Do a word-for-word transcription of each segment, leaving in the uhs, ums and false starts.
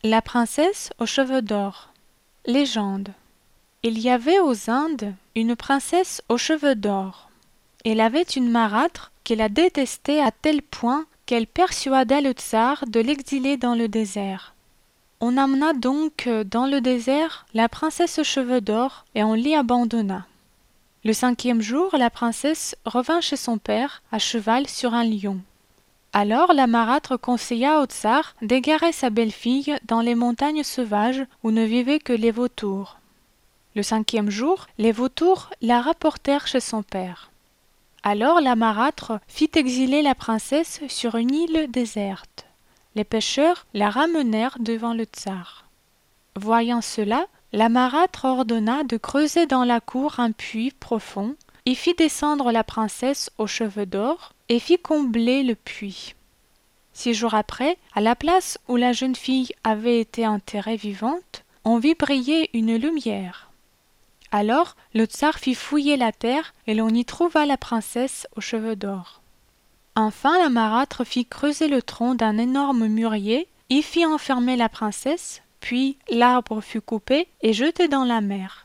La princesse aux cheveux d'or. Légende. Il y avait aux Indes une princesse aux cheveux d'or. Elle avait une marâtre qui la détestait à tel point qu'elle persuada le tsar de l'exiler dans le désert. On amena donc dans le désert la princesse aux cheveux d'or et on l'y abandonna. Le cinquième jour, la princesse revint chez son père à cheval sur un lion. Alors la marâtre conseilla au tsar d'égarer sa belle-fille dans les montagnes sauvages où ne vivaient que les vautours. Le cinquième jour, les vautours la rapportèrent chez son père. Alors la marâtre fit exiler la princesse sur une île déserte. Les pêcheurs la ramenèrent devant le tsar. Voyant cela, la marâtre ordonna de creuser dans la cour un puits profond, y fit descendre la princesse aux cheveux d'or et fit combler le puits. Six jours après, à la place où la jeune fille avait été enterrée vivante, on vit briller une lumière. Alors le tsar fit fouiller la terre et l'on y trouva la princesse aux cheveux d'or. Enfin la marâtre fit creuser le tronc d'un énorme mûrier, y fit enfermer la princesse, puis l'arbre fut coupé et jeté dans la mer.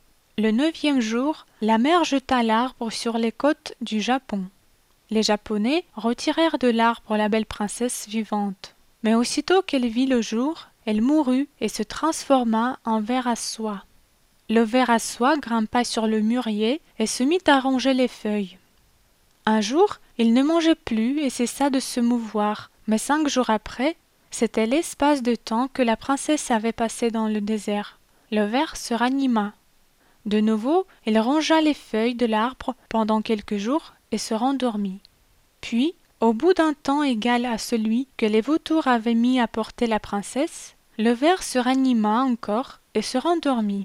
Le neuvième jour, la mer jeta l'arbre sur les côtes du Japon. Les Japonais retirèrent de l'arbre la belle princesse vivante. Mais aussitôt qu'elle vit le jour, elle mourut et se transforma en ver à soie. Le ver à soie grimpa sur le mûrier et se mit à ronger les feuilles. Un jour, il ne mangeait plus et cessa de se mouvoir, mais cinq jours après, c'était l'espace de temps que la princesse avait passé dans le désert. Le ver se ranima. De nouveau, il rongea les feuilles de l'arbre pendant quelques jours et se rendormit. Puis, au bout d'un temps égal à celui que les vautours avaient mis à porter la princesse, le ver se ranima encore et se rendormit.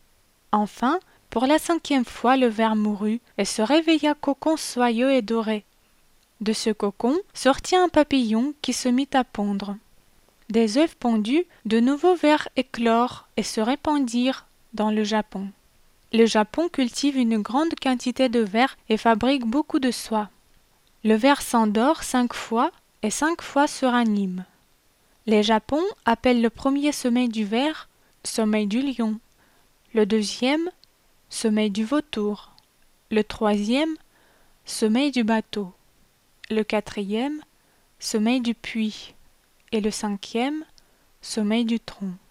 Enfin, pour la cinquième fois, le ver mourut et se réveilla cocon soyeux et doré. De ce cocon sortit un papillon qui se mit à pondre. Des œufs pondus, de nouveaux vers éclorent et se répandirent dans le Japon. Le Japon cultive une grande quantité de vers et fabrique beaucoup de soie. Le ver s'endort cinq fois et cinq fois se ranime. Les Japon appellent le premier sommeil du ver sommeil du lion, le deuxième sommeil du vautour, le troisième sommeil du bateau, le quatrième sommeil du puits et le cinquième sommeil du tronc.